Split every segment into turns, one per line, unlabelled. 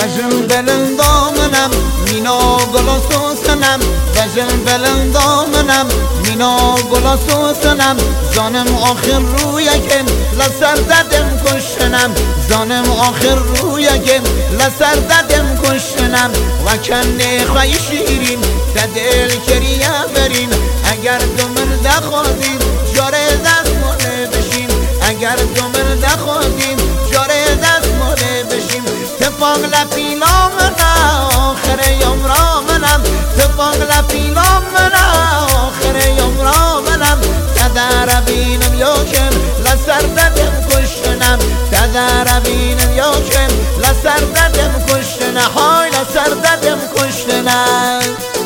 بجن بلندامنم مینا گلا سوسنم بجن بلندامنم مینا گلا سوسنم زانم آخر رویکن لسر ددم کشنم زانم آخر رویکن لسر ددم کشنم و کنه خواهی شیرین دل کریه برین اگر تو مرده خواهدین جاره دست ماله بشین اگر تو مرده خواهدین جاره دست ماله بشین تفاق لپیلا منم آخر یوم را منم تفاق لپیلا منم آخر یوم را منم تدر بینم یاکن لسر ددم کشنم تدر بینم یاکن لسر ددم کشنم های لسر ددم کشنم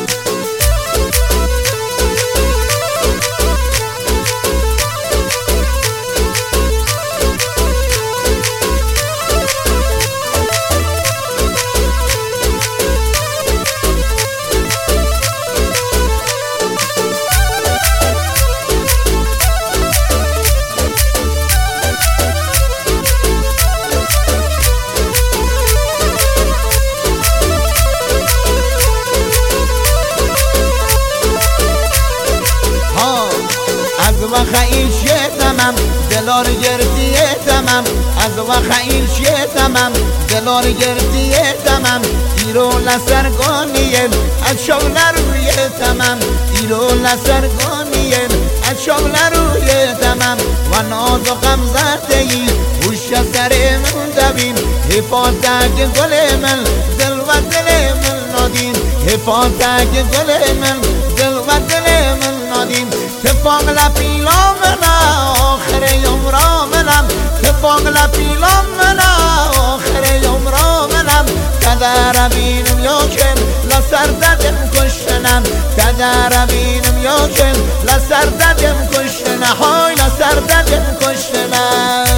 و خیل شیطمم دلار گردیتمم از و خیل شیطمم دلار گردیتمم ایرو لسرگانیم از شغل روی تمم ایرو لسرگانیم از شغل روی تمم و ناز و غمزه ای وش سر من دوین حفاظت گل من دل و دل من نادین حفاظت گل من دل و دل من نادین تفاق لپیلا منم آخر یوم را منم تفاق لپیلا منم آخر یوم را منم تدر بینم یاکن لسر ددم کشنم تدر بینم یاکن لسر ددم کشنم های لسر ددم کشنم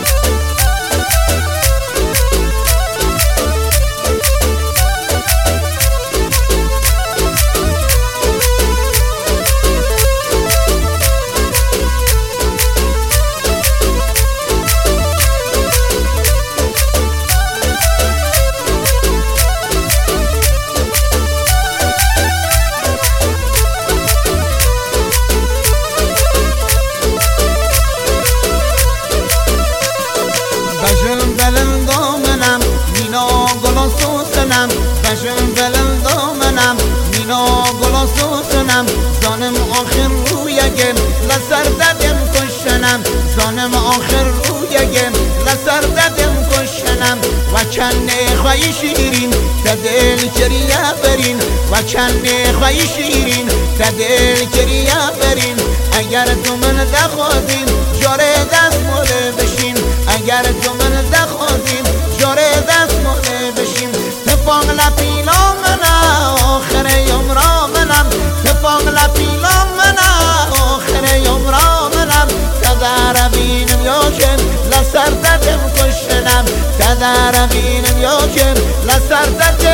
بجن بلندامنم مینا گلا سوسنم بجن بلندامنم مینا گلا سوسنم زانم آخر رویگم لسر ددم کشنم زانم آخر رویگم لسر ددم کشنم و کنه خواهی شیرین دل کریه برین و کنه خواهی شیرین دل کریه برین اگر تو من دخوادین جاره دست موله بشین اگر تو من دخوادین جاره دست موله بشین تفاق لپیلا منم آخر یوم را منم تفاق لپیلا منم آخر یوم را منم تدر بینم یاکن لسر ددم کشنم تدر بینم یاکن لسر ددم